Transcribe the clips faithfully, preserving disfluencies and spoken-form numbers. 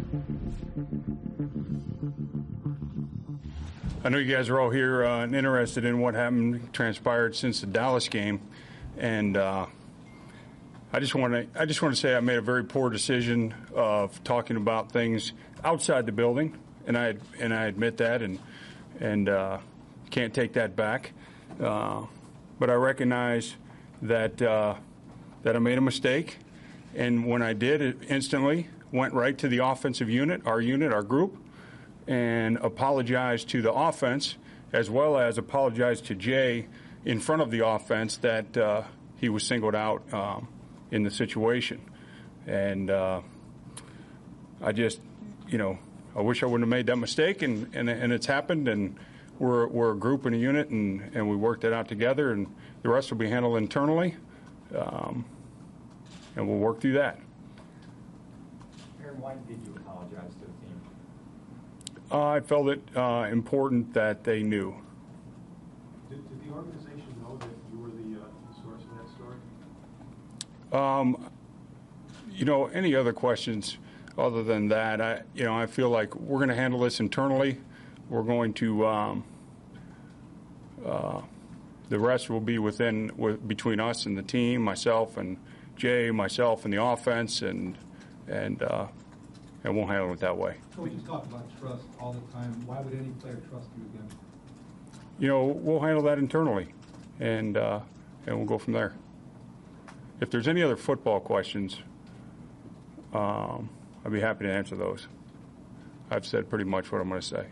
I know you guys are all here uh, and interested in what happened, transpired since the Dallas game, and uh, I just want to I just want to say I made a very poor decision of talking about things outside the building, and I and I admit that, and and uh, can't take that back. Uh, but I recognize that uh, that I made a mistake, and when I did, it instantly went right to the offensive unit, our unit, our group, and apologized to the offense, as well as apologized to Jay in front of the offense that uh, he was singled out um, in the situation. And uh, I just, you know, I wish I wouldn't have made that mistake, and, and, and it's happened, and we're, we're a group and a unit, and, and we worked it out together, and the rest will be handled internally, um, and we'll work through that. Aaron, why did you apologize to the team? Uh, I felt it uh, important that they knew. Did, did the organization know that you were the, uh, the source of that story? Um, you know, any other questions other than that? I, you know, I feel like we're going to handle this internally. We're going to. Um, uh, the rest will be within with, between us and the team, myself and Jay, myself and the offense, and and uh, and we'll handle it that way. Coach, you talk about trust all the time. Why would any player trust you again? You know, we'll handle that internally, and uh, and we'll go from there. If there's any other football questions, um, I'd be happy to answer those. I've said pretty much what I'm going to say.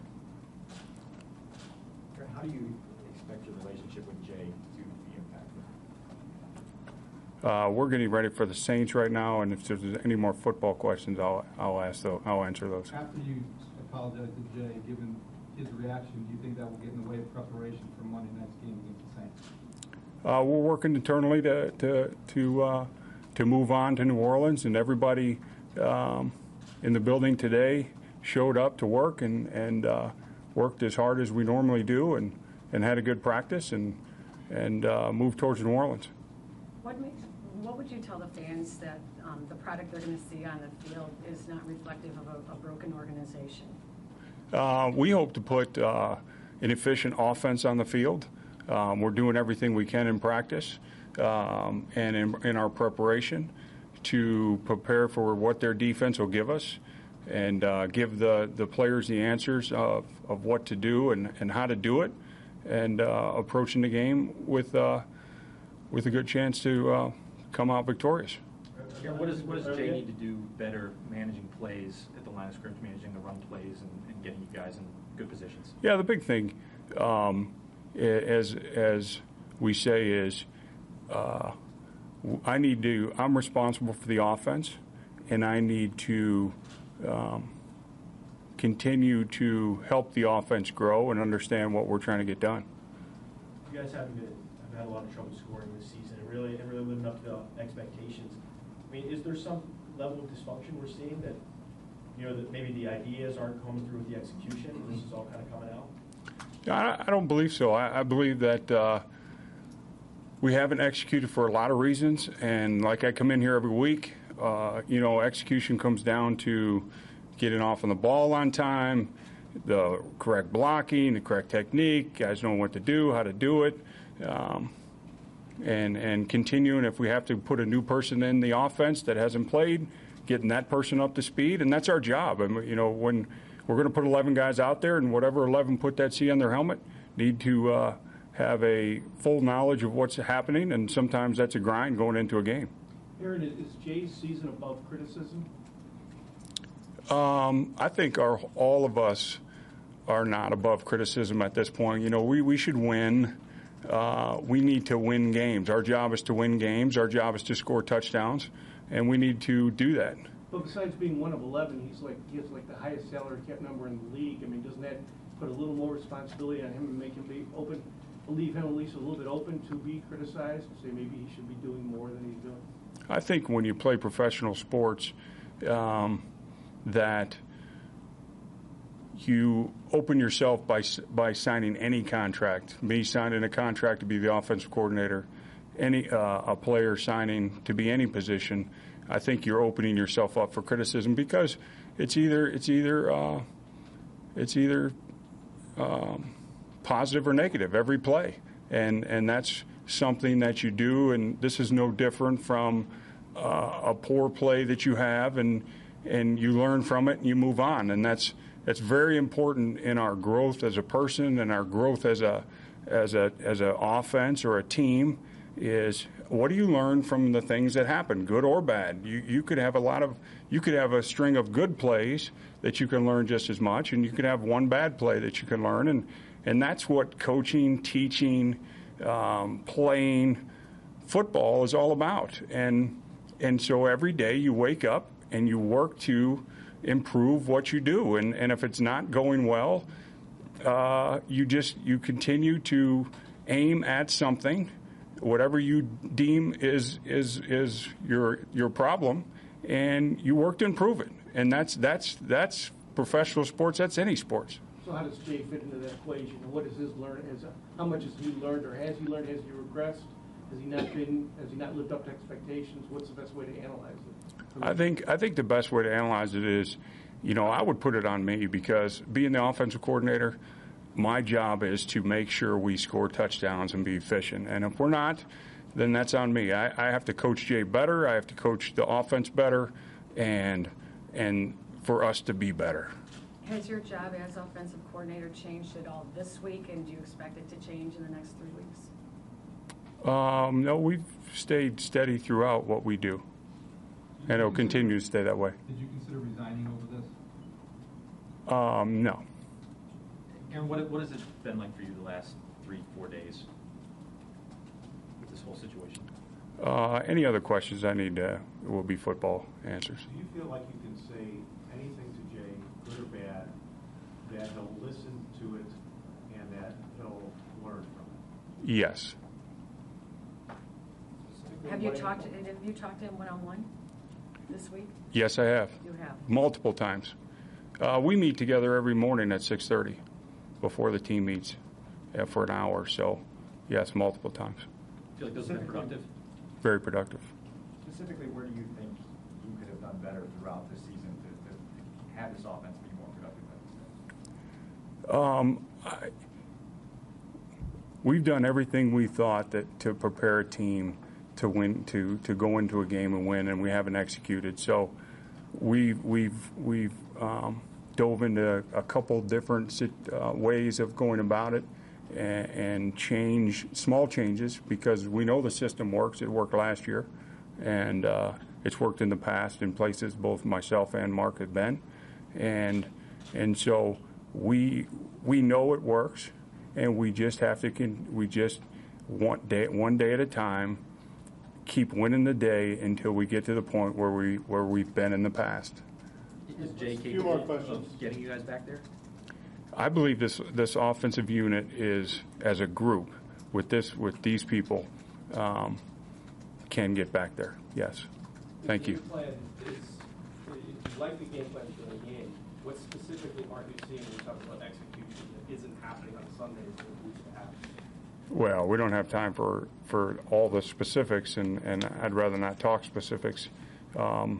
How do you expect your relationship with Jay to be impacted? Uh, we're getting ready for the Saints right now, and if there's any more football questions, I'll I'll ask those. I'll answer those. After you apologize to Jay, given his reaction, do you think that will get in the way of preparation for Monday night's game against the Saints? Uh, we're working internally to to to uh, to move on to New Orleans, and everybody um, in the building today showed up to work and and uh, worked as hard as we normally do, and, and had a good practice, and and uh, moved towards New Orleans. What makes, what would you tell the fans that um, the product they're going to see on the field is not reflective of a, a broken organization? Uh, we hope to put uh, an efficient offense on the field. Um, we're doing everything we can in practice um, and in, in our preparation to prepare for what their defense will give us, and uh, give the, the players the answers of, of what to do and, and how to do it, and uh, approaching the game with uh, with a good chance to uh, come out victorious. Yeah, what, does, what does Jay need to do better managing plays at the line of scrimmage, managing the run plays, and, and getting you guys in good positions? Yeah, the big thing, um, as as we say, is uh, I need to. I'm responsible for the offense, and I need to um, continue to help the offense grow and understand what we're trying to get done. You guys haven't been, have had a lot of trouble scoring this season, and really, and really living up to the expectations. I mean, is there some level of dysfunction we're seeing that, you know, that maybe the ideas aren't coming through with the execution, and this is all kind of coming out? I, I don't believe so. I, I believe that uh, we haven't executed for a lot of reasons, and like I come in here every week, uh, you know, execution comes down to getting off on the ball on time, the correct blocking, the correct technique, guys know what to do, how to do it, um, and and continuing. If we have to put a new person in the offense that hasn't played, getting that person up to speed, and that's our job. And you know, when we're going to put eleven guys out there, and whatever eleven put that C on their helmet, need to uh, have a full knowledge of what's happening, and sometimes that's a grind going into a game. Aaron, is Jay's season above criticism? Um, I think our, all of us are not above criticism at this point. You know, we, we should win. Uh, we need to win games. Our job is to win games. Our job is to score touchdowns, and we need to do that. But besides being one of eleven, he's like he has like the highest salary cap number in the league. I mean, doesn't that put a little more responsibility on him and make him be open, leave him at least a little bit open to be criticized and say maybe he should be doing more than he's doing? I think when you play professional sports, um, that you open yourself by by signing any contract. Me signing a contract to be the offensive coordinator, any uh, a player signing to be any position. I think you're opening yourself up for criticism because it's either it's either uh, it's either um, positive or negative every play, and and that's something that you do, and this is no different from uh, a poor play that you have, and and you learn from it and you move on, and that's that's very important in our growth as a person and our growth as a as a as an offense or a team. Is what do you learn from the things that happen, good or bad? You you could have a lot of you could have a string of good plays that you can learn just as much, and you could have one bad play that you can learn, and and that's what coaching, teaching, um, playing football is all about. And and so every day you wake up and you work to improve what you do, and and if it's not going well, uh, you just you continue to aim at something. Whatever you deem is is is your your problem, and you work to improve it. And that's that's that's professional sports. That's any sports. So how does Jay fit into that equation? And what is his learn? Has, how much has he learned, or has he learned? Has he regressed? Has he not been? Has he not lived up to expectations? What's the best way to analyze it? I think I think the best way to analyze it is, you know, I would put it on me because being the offensive coordinator, my job is to make sure we score touchdowns and be efficient. And if we're not, then that's on me. I, I have to coach Jay better. I have to coach the offense better, and and for us to be better. Has your job as offensive coordinator changed at all this week, and do you expect it to change in the next three weeks? Um, no, we've stayed steady throughout what we do, and it'll continue to stay that way. Did you consider resigning over this? Um, no. Aaron, what, what has it been like for you the last three, four days with this whole situation? Uh, any other questions I need uh, will be football answers. Do you feel like you can say anything to Jay, good or bad, that he'll listen to it and that he'll learn from it? Yes. Have you talked, to- have you talked to him one-on-one this week? Yes, I have. You have. Multiple times. Uh, we meet together every morning at six thirty before the team meets uh, for an hour. So, yes, multiple times. I feel like those have been productive. Very productive. Specifically, where do you think you could have done better throughout this season to, to have this offense be more productive? Um, I, we've done everything we thought that to prepare a team to win, to, to go into a game and win, and we haven't executed. So we've we've we've um, dove into a couple different uh, ways of going about it, and, and change small changes because we know the system works. It worked last year, and uh, it's worked in the past in places both myself and Mark have been, and and so we we know it works, and we just have to con- we just one day one day at a time keep winning the day until we get to the point where we where we've been in the past. Is Jay Few more capable questions. of getting you guys back there? I believe this this offensive unit is, as a group, with this with these people, um, can get back there. Yes, thank you. The game plan is, if you like the game plan for the game, what specifically aren't you seeing when you talk about execution that isn't happening on Sundays that needs to happen? Well, we don't have time for, for all the specifics, and, and I'd rather not talk specifics. Um,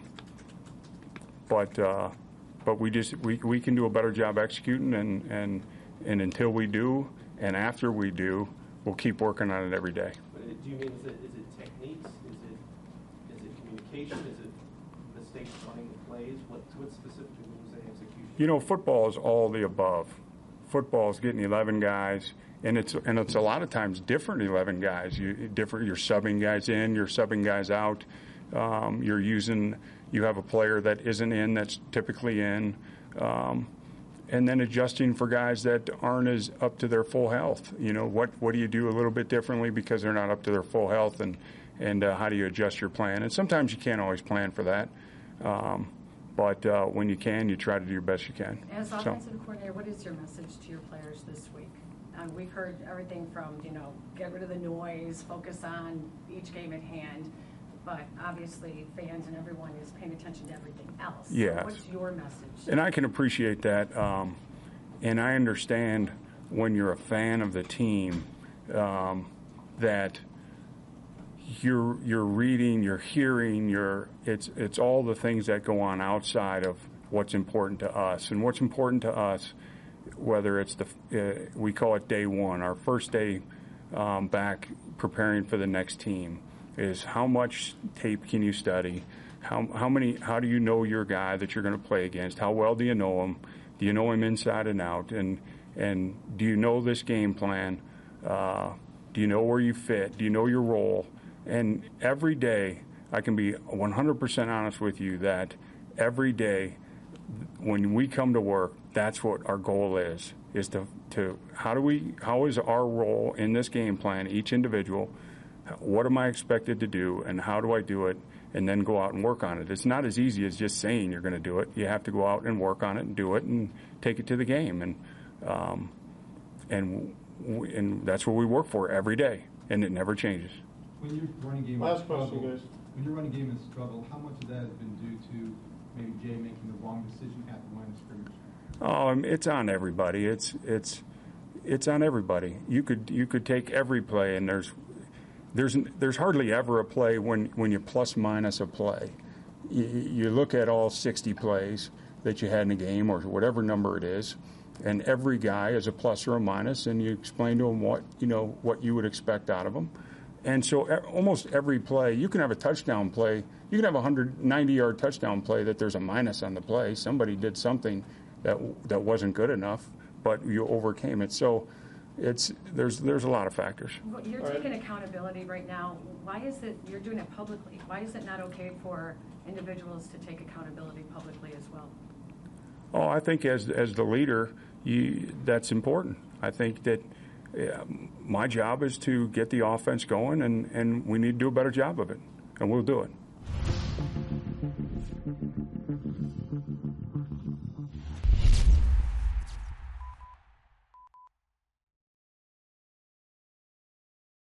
but uh, but we just we, we can do a better job executing, and, and and until we do, and after we do, we'll keep working on it every day. But it- do you mean, is it, is it techniques? Is it, is it communication? Is it mistakes running the plays? What, what specifically when you say execution? You know, football is all the above. Football is getting eleven guys, and it's and it's a lot of times different eleven guys. You different. You're subbing guys in. You're subbing guys out. Um, you're using. You have a player that isn't in that's typically in, um, and then adjusting for guys that aren't as up to their full health. You know, what what do you do a little bit differently because they're not up to their full health, and and uh, how do you adjust your plan? And sometimes you can't always plan for that. Um, But uh, when you can, you try to do your best you can. As So- offensive coordinator, what is your message to your players this week? Um, we've heard everything from, you know, get rid of the noise, focus on each game at hand, but obviously fans and everyone is paying attention to everything else. So Yes. what's your message? And I can appreciate that, um, and I understand when you're a fan of the team um, that you're you're reading, you're hearing, you're it's it's all the things that go on outside of what's important to us. And what's important to us, whether it's the uh, we call it day one, our first day um, back preparing for the next team, is how much tape can you study? How how many how do you know your guy that you're going to play against? How well do you know him? Do you know him inside and out? And and do you know this game plan? Uh, do you know where you fit? Do you know your role? And every day, I can be one hundred percent honest with you that every day when we come to work, that's what our goal is, is to, to how do we, how is our role in this game plan, each individual, what am I expected to do and how do I do it, and then go out and work on it. It's not as easy as just saying you're going to do it. You have to go out and work on it and do it and take it to the game. And, um, and, and that's what we work for every day, and it never changes. When your running game Last has struggled, question, guys. when your running game has struggled, how much of that has been due to maybe Jay making the wrong decision at the line of scrimmage? Oh, um, it's on everybody. It's it's it's on everybody. You could you could take every play, and there's there's there's hardly ever a play when, when you plus minus a play. You, you look at all sixty plays that you had in a game, or whatever number it is, and every guy is a plus or a minus, and you explain to them what you know what you would expect out of them. And so almost every play, you can have a touchdown play. You can have a one hundred ninety-yard touchdown play that there's a minus on the play. Somebody did something that that wasn't good enough, but you overcame it. So it's there's there's a lot of factors. Well, you're taking accountability right now. Why is it, you're doing it publicly, why is it not okay for individuals to take accountability publicly as well? Oh, I think as as the leader, you, that's important. I think that yeah, my job is to get the offense going, and, and we need to do a better job of it, and we'll do it.